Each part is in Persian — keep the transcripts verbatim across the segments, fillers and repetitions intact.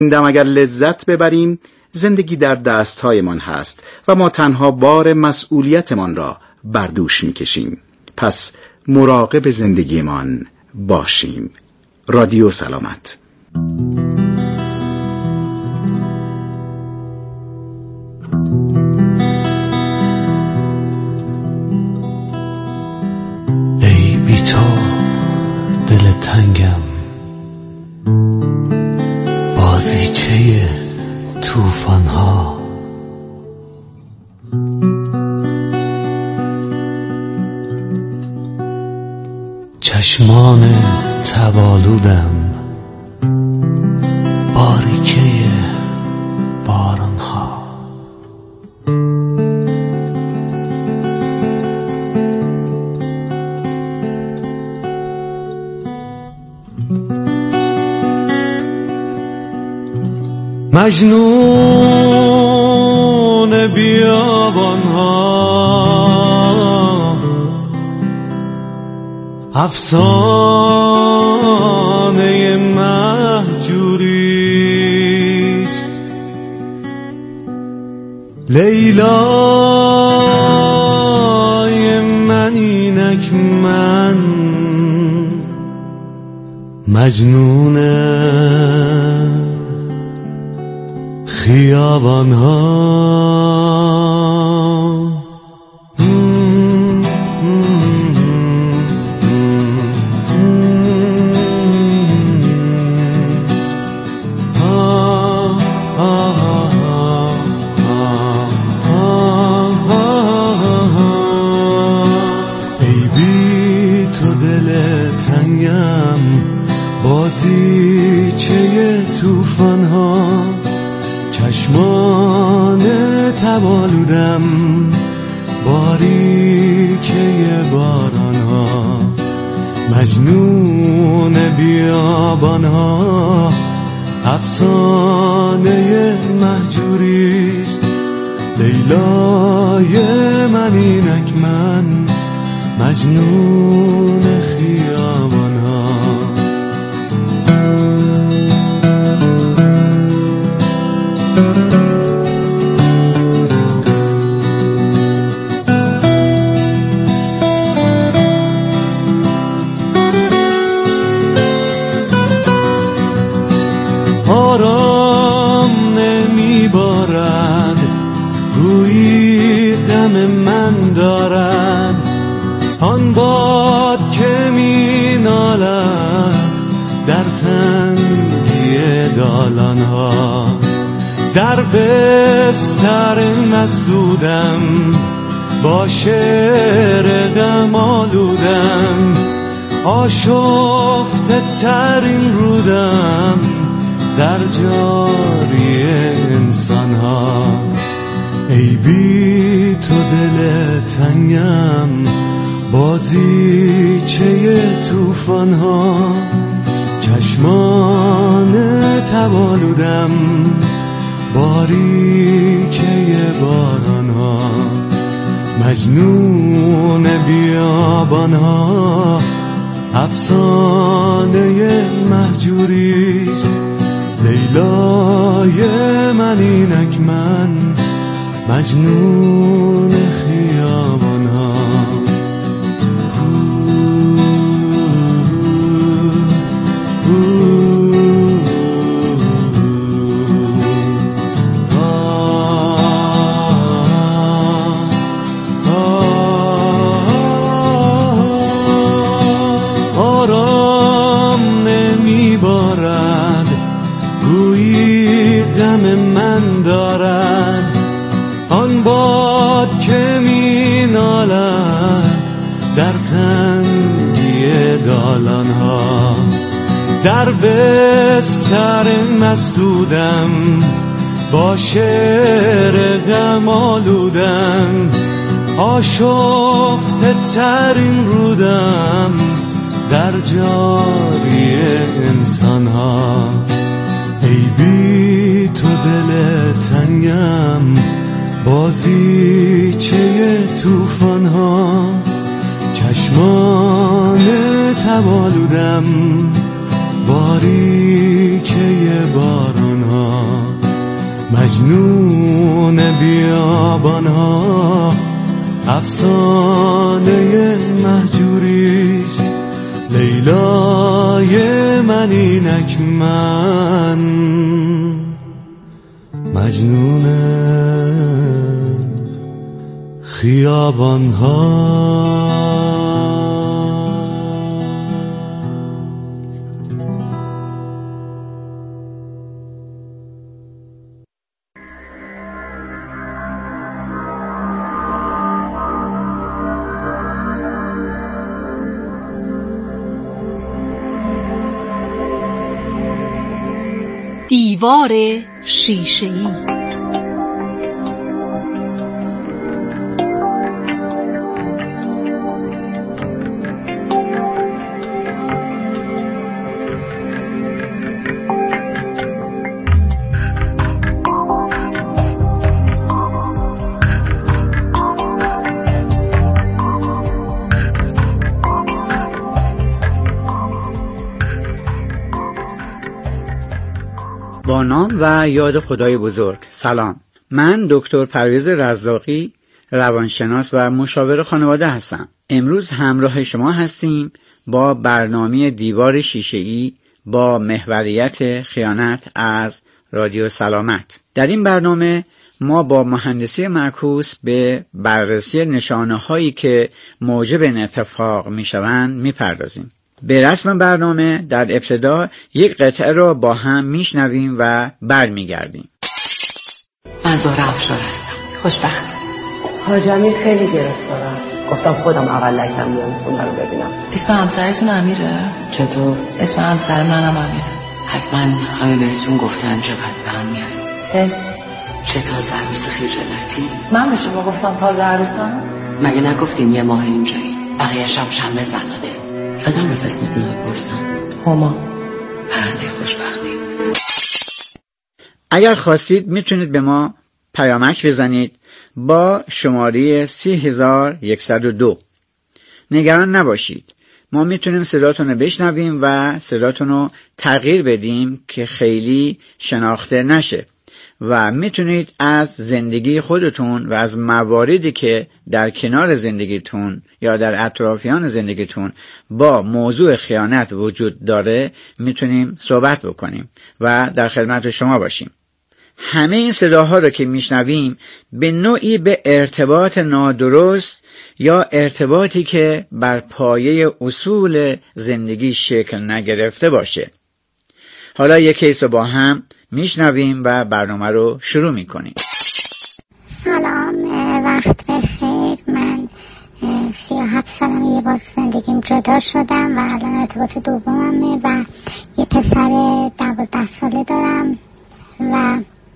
دم اگر لذت ببریم زندگی در دستهایمان هست و ما تنها بار مسئولیتمان را بر دوش میکشیم. پس مراقب زندگیمان باشیم. رادیو سلامت. ای بی تو دل تنگم، بازیچه توفان ها، چشمان تبالودم، باریکه باران ها. مجنون بیابان ها، افسانه مهجوریست. لیلای من اینک من مجنون خیابان ها. ای بی تو دل تنگم، بازیچه توفان ها، چشمان تبالودم، باریکه باران ها. مجنون بیابان ها، افسانه مهجوریست. لیلای من اینک من مجنون خیابان ها. آرام نمی بارد، گویی غم من دارد. آن باد که می نالد در تنگی دالان ها. در بستر مسدودم، با شعر غم آلودم. آشفته ترین رودم در جاری انسان ها. ای بی تو دل تنگم، بازیچه توفان ها. چشمان تبالودم، باریکه باران ها. مجنون بیابان ها، افسانه مهجوریست. لیلای من اینک من مجنون خیابان ها. آرام نمی بارد، گویی غم من دارد. آن باد که می نالد در تنگی دالان ها. در بستر مسدودم، با شعر غم آلودم. آشفته ترین رودم در جاری انسان ها. ای بی تو دل تنگم، بازیچه توفان ها. چشمان تبالودم، باریکه باران ها. مجنون بیابانها افسانه مهجوریست، لیلای من اینک من مجنون خیابانها. دیوار شیشه‌ای. با نام و یاد خدای بزرگ. سلام، من دکتر پرویز رزاقی، روانشناس و مشاور خانواده هستم. امروز همراه شما هستیم با برنامه دیوار شیشه‌ای با محوریت خیانت از رادیو سلامت. در این برنامه ما با مهندسی معکوس به بررسی نشانه هایی که موجب این اتفاق می شوند می پردازیم. به رسم برنامه در ابتدا یک قطعه را با هم میشنویم و برمیگردیم. من زهره افشار هستم. خوشبختم. حاج امیر خیلی گرفتارم. گفتم خودم اول لکم میام خونه رو ببینم. اسم همسرتون امیره؟ چطور؟ اسم همسر منم امیره. حتما همه بهتون گفتن چقدر به هم میاد. حس چه تازه عروس خجالتی. من به شما گفتم تازه عروسم؟ مگه نگفتین یه ماه اینجایی؟ بقیه‌ش هم شمه زناده. یادم رفت اسمتون رو بپرسم. هما. پرنده خوشبختی. اگر خواستید میتونید به ما پیامک بزنید با شماره سی هزار و صد و دو. نگران نباشید، ما میتونیم صداتون رو بشنویم و صداتون رو تغییر بدیم که خیلی شناخته نشه و میتونید از زندگی خودتون و از مواردی که در کنار زندگیتون یا در اطرافیان زندگیتون با موضوع خیانت وجود داره میتونیم صحبت بکنیم و در خدمت شما باشیم. همه این صداها رو که میشنویم به نوعی به ارتباط نادرست یا ارتباطی که بر پایه اصول زندگی شکل نگرفته باشه. حالا یک کیس رو با هم میشنویم و برنامه رو شروع میکنیم. سلام، وقت بخیر. من سی و هفت سالمه، یه بار زندگیم جدا شدم و الان ارتباط دوممه و یه پسر دوازده ساله دارم و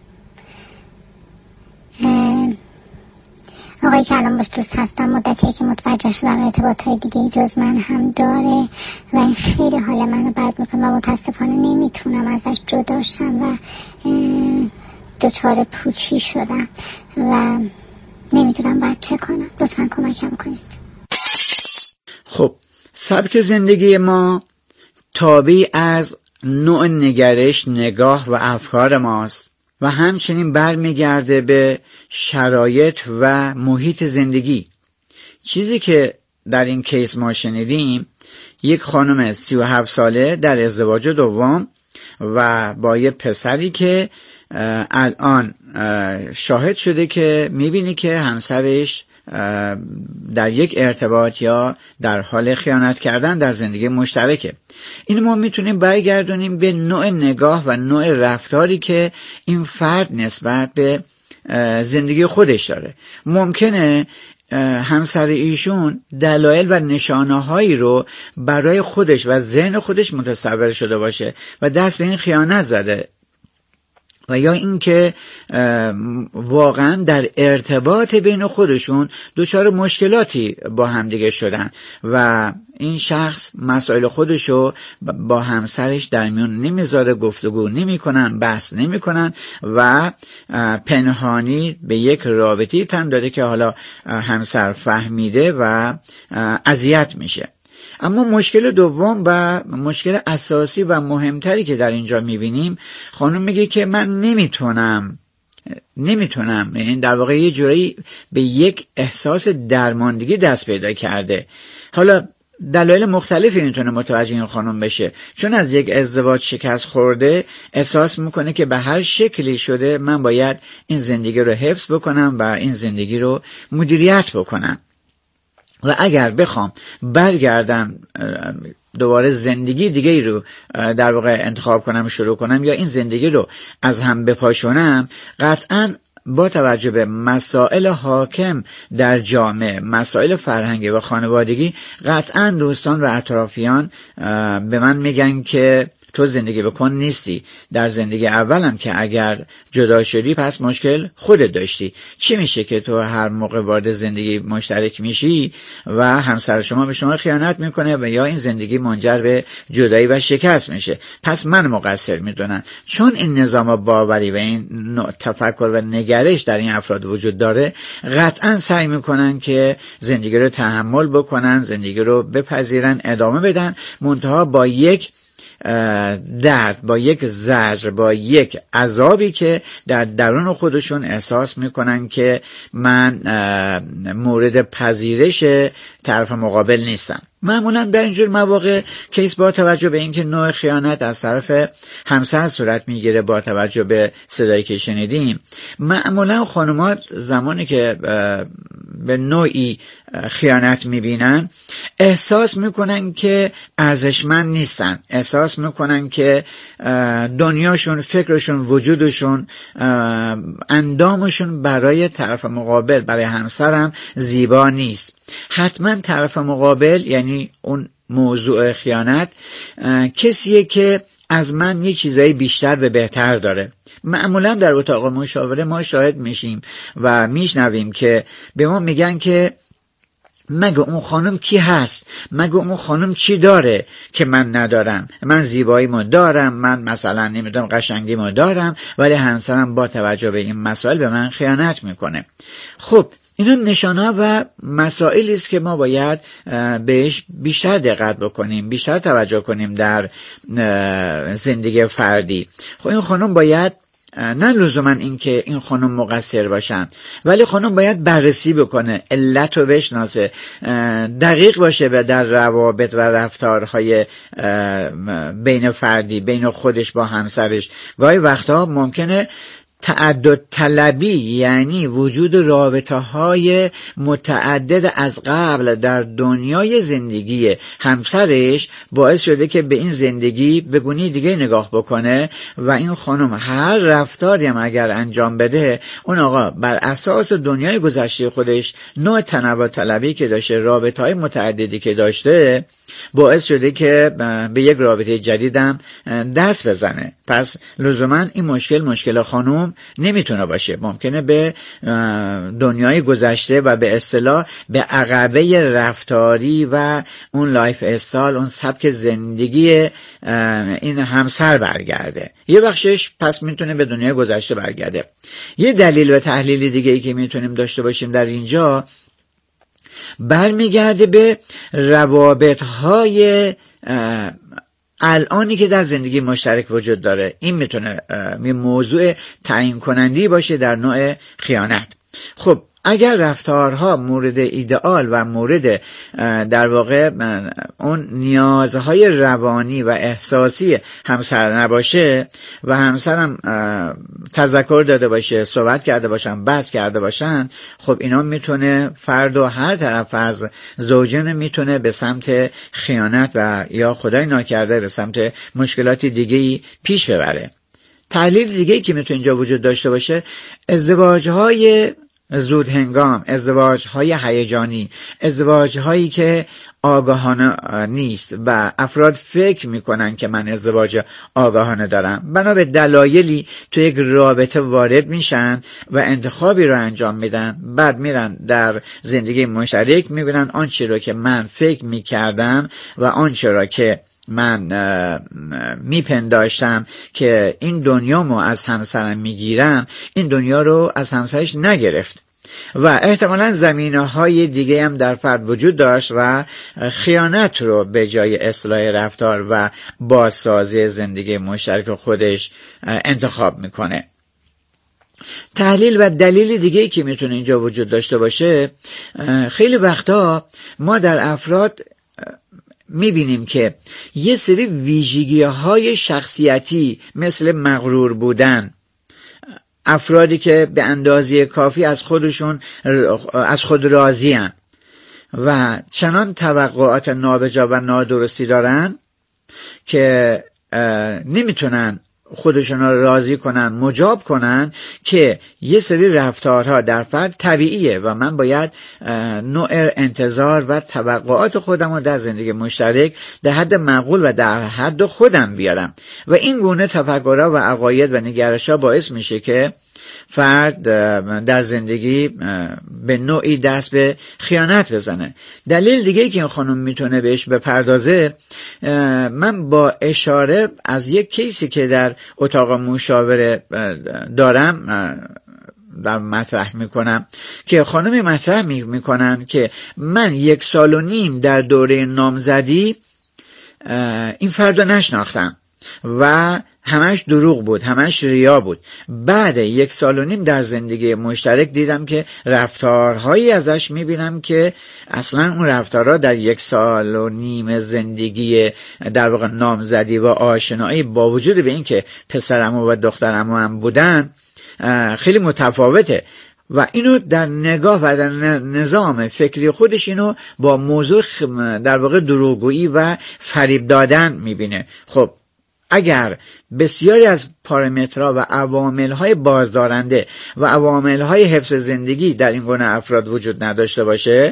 آقایی که الان باش دوست هستم مدتیه که متوجه شدم ارتباط های دیگه جز من هم داره و این خیلی حال منو بد میکنه و متاسفانه نمیتونم ازش جدا شم و دچار پوچی شدم و نمیدونم باید چه کنم. لطفا کمکم کنید. خب، سبک زندگی ما تابع از نوع نگرش، نگاه و افکار ماست و همچنین برمیگرده به شرایط و محیط زندگی. چیزی که در این کیس ما شنیدیم، یک خانم سی و هفت ساله در ازدواج دوم و با یه پسری که الان شاهد شده که میبینی که همسرش در یک ارتباط یا در حال خیانت کردن در زندگی مشترکه. این ما میتونیم برگردونیم به نوع نگاه و نوع رفتاری که این فرد نسبت به زندگی خودش داره. ممکنه همسر ایشون دلایل و نشانه هایی رو برای خودش و ذهن خودش متصور شده باشه و دست به این خیانت زده و یا اینکه واقعا در ارتباط بین خودشون دچار مشکلاتی با همدیگه شدن و این شخص مسائل خودشو با همسرش در میون نمیذاره، گفتگو نمیکنن، بحث نمیکنن و پنهانی به یک رابطه‌ای تن داده که حالا همسر فهمیده و اذیت میشه. اما مشکل دوم و مشکل اساسی و مهمتری که در اینجا میبینیم، خانم میگه که من نمیتونم نمیتونم، این در واقع یه جوری به یک احساس درماندگی دست پیدا کرده. حالا دلایل مختلفی میتونه متوجه این خانم بشه، چون از یک ازدواج شکست خورده احساس میکنه که به هر شکلی شده من باید این زندگی رو حفظ بکنم و این زندگی رو مدیریت بکنم و اگر بخوام برگردم دوباره زندگی دیگه ای رو در واقع انتخاب کنم شروع کنم یا این زندگی رو از هم بپاشونم، قطعاً با توجه به مسائل حاکم در جامعه، مسائل فرهنگی و خانوادگی، قطعاً دوستان و اطرافیان به من میگن که تو زندگی بکن نیستی. در زندگی اولم که اگر جدا شدی پس مشکل خودت داشتی. چی میشه که تو هر موقع وارد زندگی مشترک میشی و همسر شما به شما خیانت میکنه و یا این زندگی منجر به جدایی و شکست میشه؟ پس من مقصر میدونن. چون این نظام باوری و این نوع تفکر و نگرش در این افراد وجود داره، قطعا سعی میکنن که زندگی رو تحمل بکنن، زندگی رو بپذیرن، ادامه بدن، منتها با یک درد، با یک زجر، با یک عذابی که در درون خودشون احساس میکنن که من مورد پذیرش طرف مقابل نیستم. معمولا در اینجور مواقع کیس با توجه به اینکه نوع خیانت از طرف همسر صورت میگیره، با توجه به صدایی که شنیدیم، معمولا خانمات زمانی که به نوعی خیانت میبینن احساس میکنن که ارزشمند نیستن، احساس میکنن که دنیاشون، فکرشون، وجودشون، اندامشون برای طرف مقابل، برای همسرم زیبا نیست. حتما طرف مقابل، یعنی اون موضوع خیانت، کسیه که از من یه چیزایی بیشتر به بهتر داره. معمولا در اتاق مشاوره ما شاهد میشیم و میشنویم که به ما میگن که مگه اون خانم کی هست؟ مگه اون خانم چی داره که من ندارم؟ من زیباییمو دارم، من مثلا نمیدونم قشنگیمو دارم، ولی همسرم با توجه به این مسائل به من خیانت میکنه. خب اینا نشانه و مسائلی است که ما باید بهش بیشتر دقت بکنیم، بیشتر توجه کنیم در زندگی فردی. خب این خانم باید نه لزوما این که این خانم مقصر باشن، ولی خانم باید بررسی بکنه، علت رو بشناسه، دقیق باشه به در روابط و رفتارهای بین فردی، بین خودش با همسرش. گاهی وقتا ممکنه تعدد طلبی، یعنی وجود رابطه های متعدد از قبل در دنیای زندگی همسرش، باعث شده که به این زندگی به گونه دیگه نگاه بکنه و این خانم هر رفتاری هم اگر انجام بده، اون آقا بر اساس دنیای گذشته خودش، نوع تنوع طلبی که داشته، رابطه های متعددی که داشته، باعث شده که به یک رابطه جدیدم دست بزنه. پس لزوما این مشکل مشکل خانم نمیتونه باشه، ممکنه به دنیای گذشته و به اصطلاح به عقبه رفتاری و اون لایف استایل، اون سبک زندگی این همسر برگرده. یه بخشش پس میتونه به دنیای گذشته برگرده. یه دلیل و تحلیل دیگه ای که میتونیم داشته باشیم در اینجا برمیگرده به روابط‌های الانی که در زندگی مشترک وجود داره. این میتونه یه موضوع تعیین کنندی باشه در نوع خیانت. خب اگر رفتارها مورد ایدئال و مورد در واقع اون نیازهای روانی و احساسی همسر نباشه و همسرم تذکر داده باشه، صحبت کرده باشن، بحث کرده باشن، خب اینا میتونه فرد و هر طرف از زوجین میتونه به سمت خیانت و یا خدای ناکرده به سمت مشکلات دیگه‌ای پیش ببره. تحلیل دیگه‌ای که میتونه اینجا وجود داشته باشه، ازدواج‌های زود هنگام، ازدواج های هیجانی، ازدواج هایی که آگاهانه نیست و افراد فکر میکنن که من ازدواج آگاهانه دارم، بنا به دلایلی تو یک رابطه وارد میشن و انتخابی رو انجام میدن، بعد میرن در زندگی مشترک میبینن آنچه رو که من فکر میکردم و آنچه رو که من میپنداشتم که این دنیامو از همسرم میگیرم، این دنیا رو از همسرش نگرفت و احتمالاً زمینه‌های دیگه هم در فرد وجود داشت و خیانت رو به جای اصلاح رفتار و بازسازی زندگی مشترک خودش انتخاب میکنه. تحلیل و دلیل دیگه که میتونه اینجا وجود داشته باشه، خیلی وقتا ما در افراد میبینیم که یه سری ویژگی های شخصیتی مثل مغرور بودن، افرادی که به اندازه کافی از خودشون از خود راضی هن و چنان توقعات نابجا و نادرستی دارن که نمیتونن خودشون را راضی کنن، مجاب کنن که یه سری رفتارها در فرد طبیعیه و من باید نوع انتظار و توقعات خودم رو در زندگی مشترک در حد معقول و در حد خودم بیارم و این گونه تفکرها و عقاید و نگرش‌ها باعث میشه که فرد در زندگی به نوعی دست به خیانت بزنه. دلیل دیگه که این خانم میتونه بهش بپردازه، من با اشاره از یک کیسی که در اتاق مشاوره دارم در مطرح میکنم که خانمی مطرح میکنن که من یک سال و نیم در دوره نامزدی این فرد رو نشناختم و همش دروغ بود، همش ریا بود. بعد یک سال و نیم در زندگی مشترک دیدم که رفتارهایی ازش میبینم که اصلا اون رفتارها در یک سال و نیم زندگی در واقع نامزدی و آشنایی با وجود به این که پسرمو و دخترمو هم بودن خیلی متفاوته و اینو در نگاه و در نظام فکری خودش اینو با موضوع در واقع دروغگویی و فریب دادن میبینه. خب اگر بسیاری از پارامترها و عوامل‌های بازدارنده و عوامل‌های حفظ زندگی در این گونه افراد وجود نداشته باشه،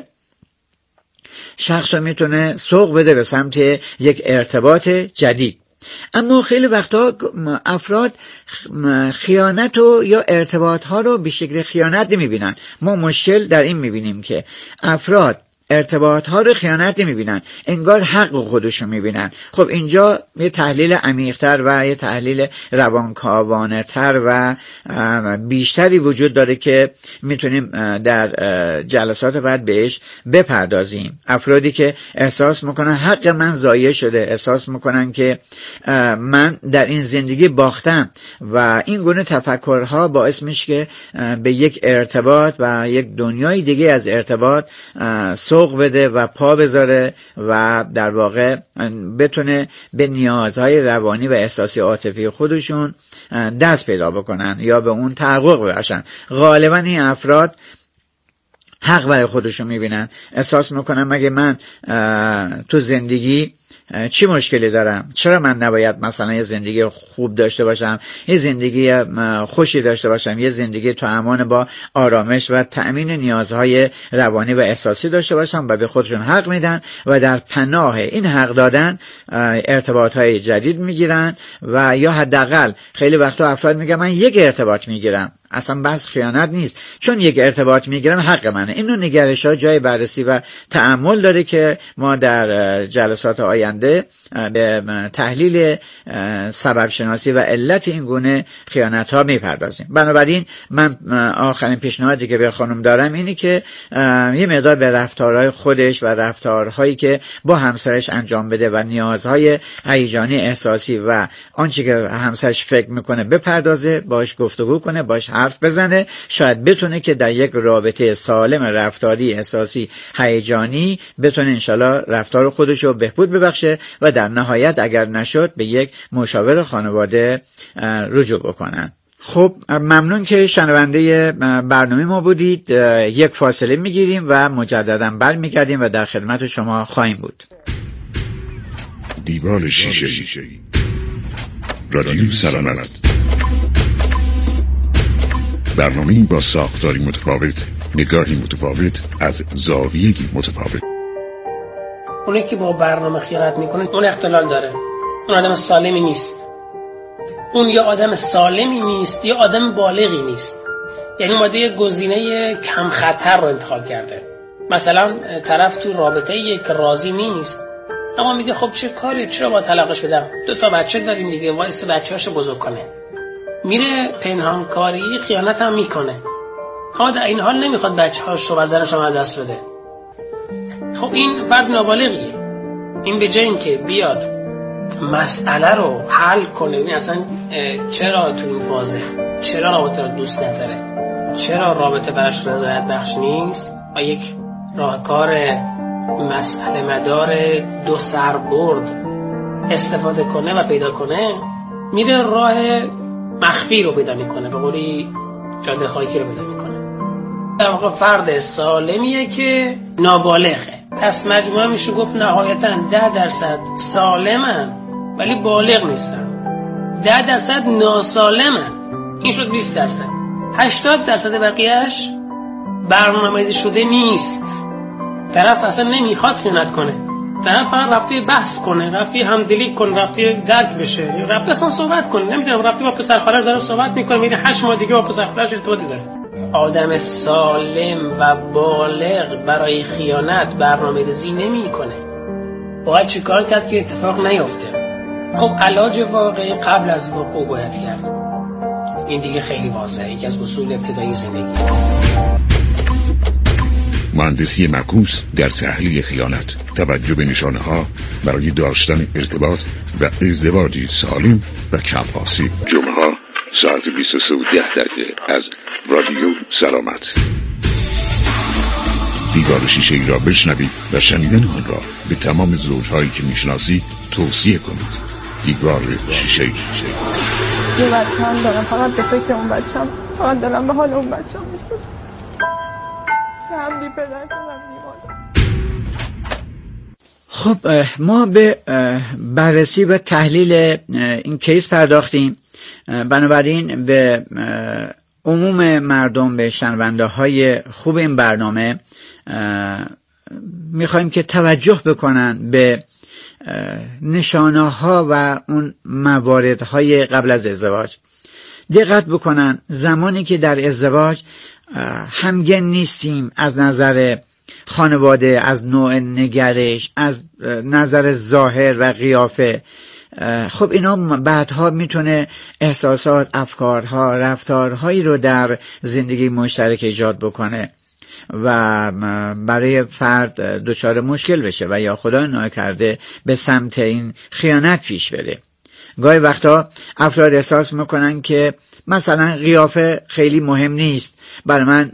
شخص میتونه سوق بده به سمت یک ارتباط جدید. اما خیلی وقتا افراد خیانت و یا ارتباط ها رو به شکل خیانت نمیبینن. ما مشکل در این میبینیم که افراد ارتباط ها رو خیانت نمیبینن، انگار حق خودشون میبینن. خب اینجا یه تحلیل عمیق‌تر و یه تحلیل روانکاوانه تر و بیشتری وجود داره که میتونیم در جلسات بعد بهش بپردازیم. افرادی که احساس میکنن حق من ضایع شده، احساس میکنن که من در این زندگی باختم و این گونه تفکرها باعث میشه که به یک ارتباط و یک دنیای دیگه از ارتباط سوق بده و پا بذاره و در واقع بتونه به نیازهای روانی و احساسی عاطفی خودشون دست پیدا بکنن یا به اون تحقق ببخشن. غالبا این افراد حق برای خودشون میبینن، احساس میکنن مگه من تو زندگی چی مشکلی دارم؟ چرا من نباید مثلا یه زندگی خوب داشته باشم، یه زندگی خوشی داشته باشم، یه زندگی تو امان با آرامش و تأمین نیازهای روانی و احساسی داشته باشم و به خودشون حق میدن و در پناه این حق دادن ارتباطهای جدید میگیرن و یا حداقل خیلی وقتا افراد میگن من یک ارتباط میگیرم، اصلا بس خیانت نیست، چون یک ارتباط میگیرم حق منه. اینو نگرش ها جای بررسی و تأمل داره که ما در جلسات آینده به تحلیل سبب شناسی و علت این گونه خیانت ها میپردازیم. بنابراین من آخرین پیشنهادی که به خانم دارم اینه که یه مقدار به رفتارهای خودش و رفتارهایی که با همسرش انجام بده و نیازهای هیجانی احساسی و آنچه که همسرش فکر میکنه بپردازه، باش گفتگو کنه، باش حرف بزنه، شاید بتونه که در یک رابطه سالم رفتاری احساسی هیجانی بتونه انشالله رفتار خودش رو بهبود ببخشه و در نهایت اگر نشد به یک مشاور خانواده رجوع بکنن. خب ممنون که شنونده برنامه ما بودید. یک فاصله میگیریم و مجددا برمیگردیم و در خدمت شما خواهیم بود. دیوار شیشه‌ای رادیو سلامت، برنامه‌ای با ساختاری متفاوت، نگاهی متفاوت از زاویه‌ای متفاوت. اونی که با برنامه خیانت میکنه اون اختلال داره، اون آدم سالمی نیست، اون یا آدم سالمی نیست یا آدم بالغی نیست. یعنی اومده یه گزینه کم خطر رو انتخاب کرده. مثلا طرف تو رابطه یک راضی نیست اما میگه خب چه کاری، چرا با طلاقش بدم، دو تا بچه داریم دیگه، وایس بچه‌هاشو بزرگ کنه. میره پنهانکاری خیانت هم میکنه، اما در این حال نمیخواد بچه‌هاش رو و زنش رو دست بده. خب این فرد نابالغیه. این به جای اینکه بیاد مسئله رو حل کنه، این اصلا چرا تو این فازه، چرا رابطه رو دوست نداره، چرا رابطه براش رضایت بخش نیست و یک راهکار مسئله مدار دو سربرد استفاده کنه و پیدا کنه، میره راه مخفی رو پیدا میکنه، به قولی جاده خاکی رو پیدا میکنه. در واقع فرد سالمیه که نابالغه. پس مجموعه میشه گفت نهایتاً ده درصد سالمن ولی بالغ نیستن، ده درصد ناسالمن، این شد بیست درصد. هشتاد درصد بقیهش برنامه‌ریزی شده نیست. طرف اصلا نمیخواد خیانت کنه، طرف فقط رفته بحث کنه، رفته همدلی کنه، رفته درک بشه، رفته اصلا صحبت کنه، نمیدونم رفته با پسر خالش داره صحبت میکنه، میره هشت ماه دیگه با پسر خالش ارتباطی داره. آدم سالم و بالغ برای خیانت برنامه‌ریزی نمیکنه. باید چیکار کرد که اتفاق نیفته؟ خب علاج واقعی قبل از وقوع باید کرد. این دیگه خیلی واضحه، یکی از اصول ابتدایی زندگی. مهندسی معکوس در تحلیل خیانت، توجه به نشانه ها برای داشتن ارتباط و ازدواجی سالم و کم آسیب. جمعه ها ساعت بیست و سه و ده دقیقه از رادیو سلامت. دیوار شیشه ای را بشنوید و شنیدن آن را به تمام زوجهایی که میشناسید توصیه کنید. دیوار شیشه ای. یه بچه‌ام دارم، فقط به فکر اون بچه‌ام، فقط دلم به حال اون بچه‌ام میسوزه که هم بی پدر کنم بی مادر. خب ما به بررسی و تحلیل این کیس پرداختیم، بنابراین به عموم مردم، به شنونده های خوب این برنامه میخوایم که توجه بکنن به نشانه ها و اون موارد های قبل از ازدواج. دقت بکنن زمانی که در ازدواج همگن نیستیم از نظر خانواده، از نوع نگرش، از نظر ظاهر و قیافه، خب اینا بعدها میتونه احساسات، افکارها، رفتارهایی رو در زندگی مشترک ایجاد بکنه و برای فرد دچار مشکل بشه و یا خدا ناکرده به سمت این خیانت پیش بره. گاهی وقتا افراد احساس میکنن که مثلا قیافه خیلی مهم نیست، برای من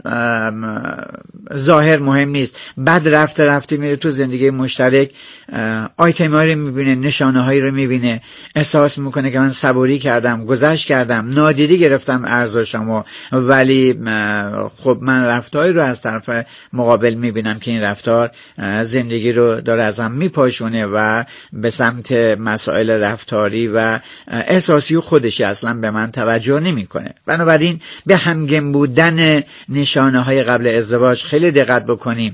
ظاهر مهم نیست، بعد رفته رفته میره تو زندگی مشترک، آیتم هایی رو میبینه، نشانه هایی رو میبینه، احساس میکنه که من صبوری کردم، گذشت کردم، نادیده گرفتم ارزشمو، ولی خب من رفتاری رو از طرف مقابل میبینم که این رفتار زندگی رو داره ازم میپاشونه و به سمت مسائل رفتاری و احساسی خودشی اصلا به من توجه نمیکنه. بنابراین به همگن بودن نشانه های قبل ازدواج خیلی دقت بکنیم.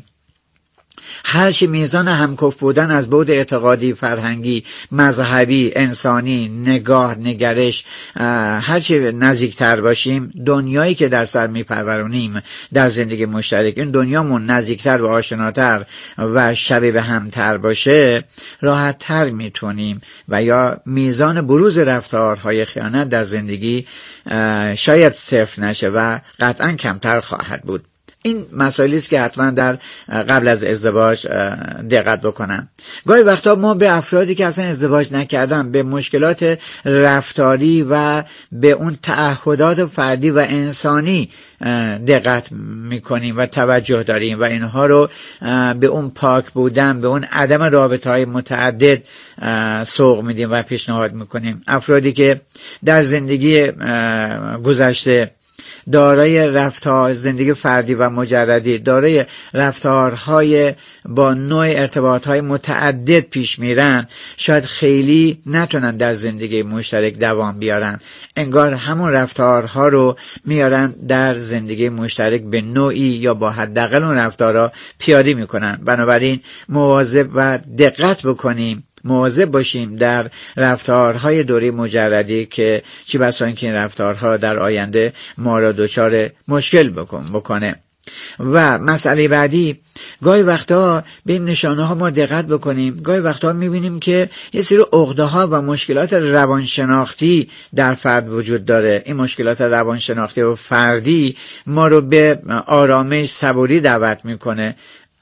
هرچی میزان همکف بودن از بعد اعتقادی، فرهنگی، مذهبی، انسانی، نگاه، نگرش، هرچی نزدیکتر باشیم، دنیایی که در سر میپرورونیم در زندگی مشترک، این دنیامون نزدیکتر و آشناتر و شبیه به همتر باشه، راحتتر میتونیم و یا میزان بروز رفتارهای خیانت در زندگی شاید صفر نشه و قطعا کمتر خواهد بود. این مسائلی است که حتما در قبل از ازدواج دقت بکنن. گاهی وقتا ما به افرادی که اصلا ازدواج نکردن، به مشکلات رفتاری و به اون تعهدات فردی و انسانی دقت میکنیم و توجه داریم و اینها رو به اون پاک بودن، به اون عدم رابطه های متعدد سوق میدیم و پیشنهاد میکنیم. افرادی که در زندگی گذشته دارای رفتار زندگی فردی و مجردی، دارای رفتارهای با نوع ارتباطهای متعدد پیش میرن، شاید خیلی نتونن در زندگی مشترک دوام بیارن. انگار همون رفتارها رو میارن در زندگی مشترک به نوعی یا با حداقل اون رفتارها پیاده میکنن. بنابراین مواظب و دقت بکنیم، مواظب باشیم در رفتارهای دوره مجردی که چی بسا اینکه این رفتارها در آینده ما را دچار مشکل بکنه. و مسئله بعدی، گاهی وقتا به این نشانه ها ما دقت بکنیم. گاهی وقتا میبینیم که یه سری عقده ها و مشکلات روانشناختی در فرد وجود داره. این مشکلات روانشناختی و فردی ما رو به آرامش، صبوری دعوت میکنه.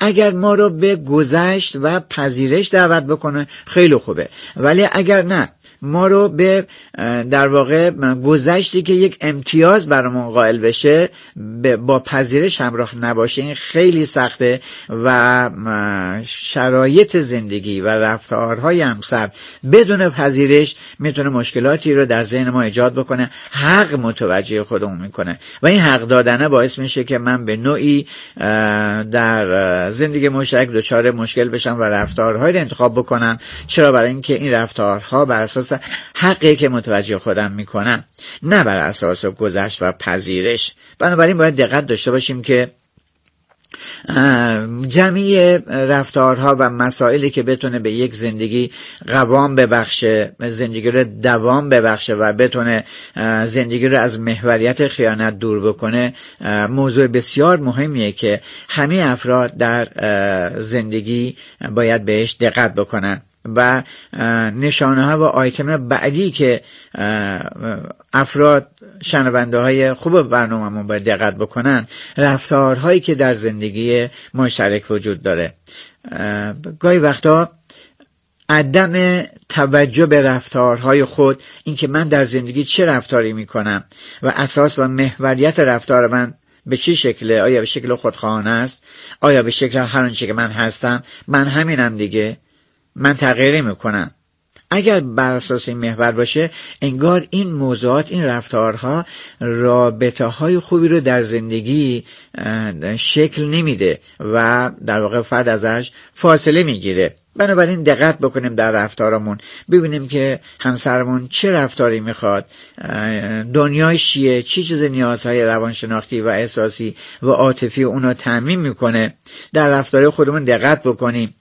اگر ما رو به گذشت و پذیرش دعوت بکنه خیلی خوبه، ولی اگر نه ما رو به در واقع گذشتی که یک امتیاز برامون قائل بشه با پذیرش همراه نباشه، این خیلی سخته و شرایط زندگی و رفتارهای همسر بدون پذیرش میتونه مشکلاتی رو در ذهن ما ایجاد بکنه. حق متوجه خودمون میکنه و این حق دادنه باعث میشه که من به نوعی در زندگی مشترک دچار مشکل بشم و رفتارهایی رو انتخاب بکنم. چرا؟ برای اینکه این رفتارها بر اساس حقی که متوجه خودم میکنم، نه بر اساس گذشت و پذیرش. بنابراین باید دقت داشته باشیم که جمعی رفتارها و مسائلی که بتونه به یک زندگی قوام ببخشه، زندگی رو دوام ببخشه و بتونه زندگی رو از محوریت خیانت دور بکنه، موضوع بسیار مهمیه که همه افراد در زندگی باید بهش دقت بکنن. و نشانه ها و آیتم بعدی که افراد شنونده های خوب برنامه‌مون باید دقت بکنن، رفتارهایی که در زندگی مشترک وجود داره. گاهی وقتا عدم توجه به رفتارهای خود، اینکه من در زندگی چه رفتاری میکنم و اساس و محوریت رفتار من به چه شکله، آیا به شکل خودخواهانه است، آیا به شکل هر آنچه که من هستم، من همینم دیگه، من تغییری میکنم. اگر بر اساس این محور باشه، انگار این موضوعات، این رفتارها رابطه های خوبی رو در زندگی شکل نمیده و در واقع فرد ازش فاصله میگیره. بنابراین دقت بکنیم در رفتارمون، ببینیم که همسرمون چه رفتاری میخواد، دنیاش چیه، چی چیز نیازهای روانشناختی و احساسی و عاطفی اونو تامین میکنه. در رفتار خودمون دقت بکنیم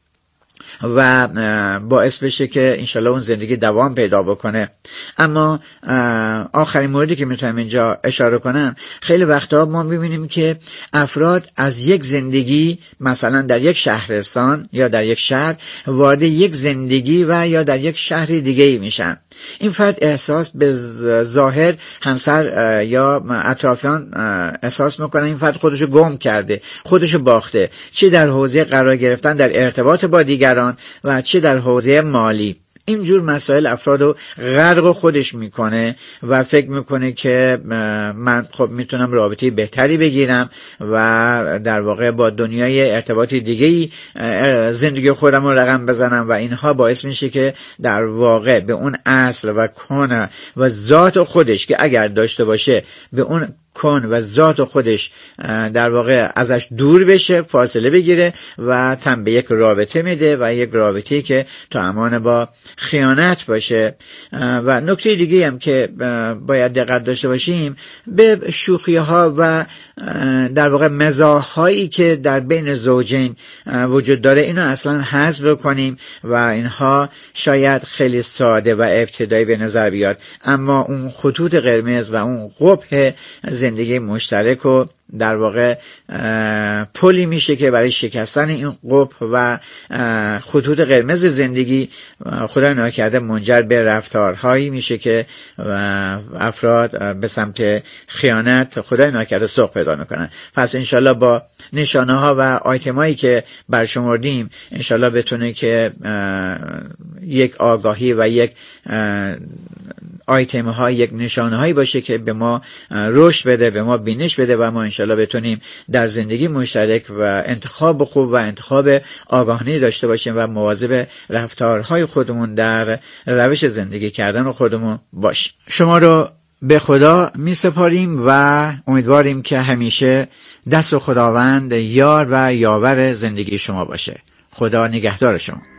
و باعث بشه که انشالله اون زندگی دوام پیدا بکنه. اما آخرین موردی که میتونم اینجا اشاره کنم، خیلی وقتا ما میبینیم که افراد از یک زندگی، مثلا در یک شهرستان یا در یک شهر، وارد یک زندگی و یا در یک شهر دیگه ای میشن. این فرد احساس به ظاهر، همسر یا اطرافیان احساس میکنن این فرد خودشو گم کرده، خودشو باخته، چه در حوزه قرار گرفتن در ارتباط با دیگران و چه در حوزه مالی. اینجور مسائل افرادو غرق خودش میکنه و فکر میکنه که من خب میتونم رابطه بهتری بگیرم و در واقع با دنیای ارتباطی دیگه‌ای زندگی خودم رو رقم بزنم و اینها باعث میشه که در واقع به اون اصل و کن و ذات خودش که اگر داشته باشه، به اون کن و ذات خودش در واقع ازش دور بشه، فاصله بگیره و تن به یک رابطه میده و یک رابطه‌ای که تو امان با خیانت باشه. و نکته دیگه هم که باید دقت داشته باشیم، به شوخی ها و در واقع مزاح هایی که در بین زوجین وجود داره، اینو اصلا حذف کنیم و اینها شاید خیلی ساده و ابتدایی به نظر بیاد، اما اون خطوط قرمز و اون قبح زندگی مشترک و در واقع پلی میشه که برای شکستن این قبح و خطوط قرمز زندگی خدا ناکرده منجر به رفتارهایی میشه که افراد به سمت خیانت خدا ناکرده سوق پیدا میکنن. پس انشالله با نشانه ها و آیتم هایی که برشمردیم انشالله بتونه که یک آگاهی و یک آیتم ها، یک نشانه هایی باشه که به ما رشد بده، به ما بینش بده و ما انشالله بتونیم در زندگی مشترک و انتخاب خوب و انتخاب آگاهانه داشته باشیم و مواظب رفتارهای خودمون در روش زندگی کردن خودمون باشیم. شما رو به خدا می سپاریم و امیدواریم که همیشه دست خداوند یار و یاور زندگی شما باشه. خدا نگهدار شما.